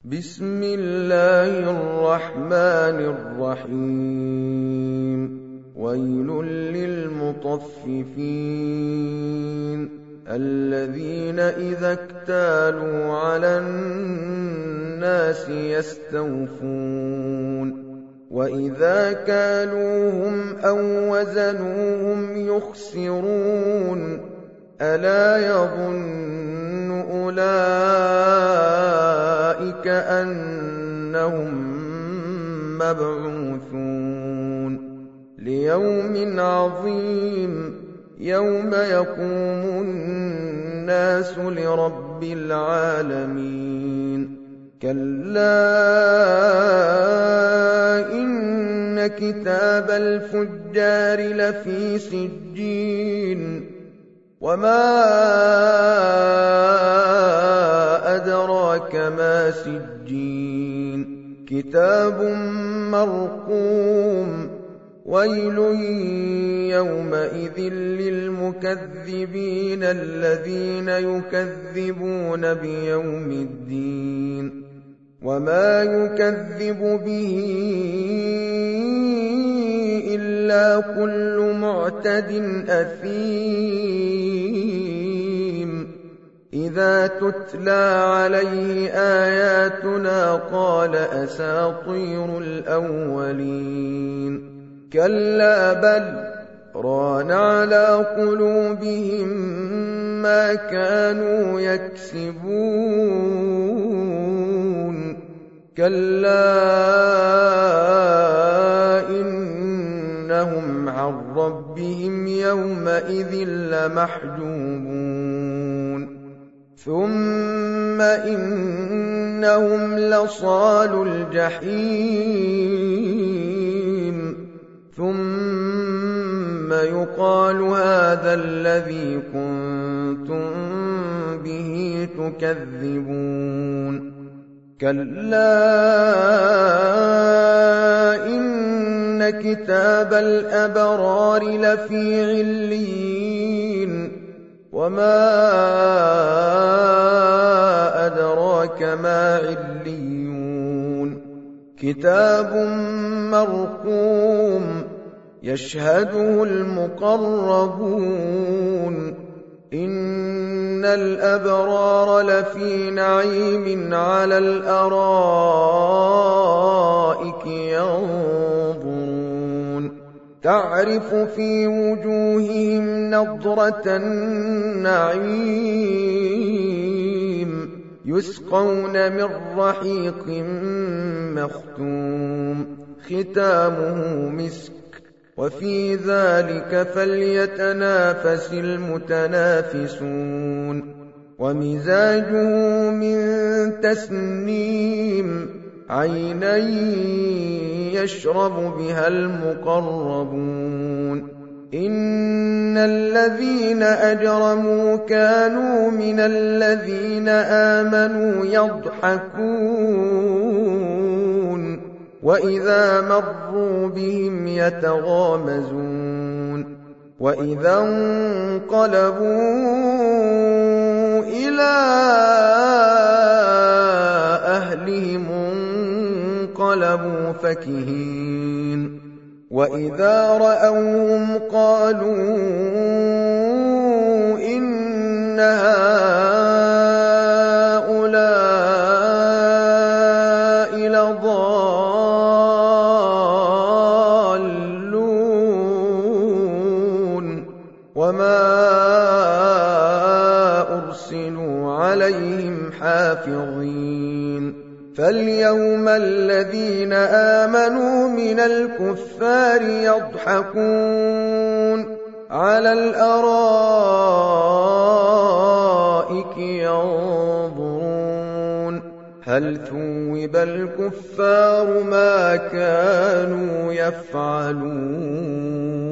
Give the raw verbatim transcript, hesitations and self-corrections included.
بسم الله الرحمن الرحيم ويل للمطففين الذين إذا اكتالوا على الناس يستوفون وإذا كالوهم أو وزنوهم يخسرون ألا يظن أولئك أنهم مبعوثون ليوم عظيم يوم يقوم الناس لرب العالمين كلا إن كتاب الفجار لفي سجين وما أدراك ما سجين كتاب مرقوم ويل يومئذ للمكذبين الذين يكذبون بيوم الدين وما يكذب به إلا كل معتد أثيم إذا تتلى عليه آياتنا قال أساطير الأولين كلا بل ران على قلوبهم ما كانوا يكسبون كلا إنهم عن ربهم يومئذ لمحجوبون ثم إنهم لصالو الجحيم ثم يقال هذا الذي كنتم به تكذبون كلا إن كتاب الأبرار لفي عليين وما أدراك ما عليون كتاب مرقوم يشهده المقربون إن الأبرار لفي نعيم على الأرائك ينظرون تعرف في وجوههم نضرة النعيم يسقون من رحيق مختوم ختامه مسك وفي ذلك فليتنافس المتنافسون ومزاجه من تسنيم عينا يشرب بها المقربون إن الذين أجرموا كانوا من الذين آمنوا يضحكون وإذا مروا بهم يتغامزون وإذا انقلبوا إلى أهلهم انقلبوا فكهين وإذا رأوهم قالوا إن هؤلاء لضالون وما أرسلوا عليهم حافظين فاليوم الذين آمنوا من الكفار يضحكون على الأرائك ينظرون هل ثوب الكفار ما كانوا يفعلون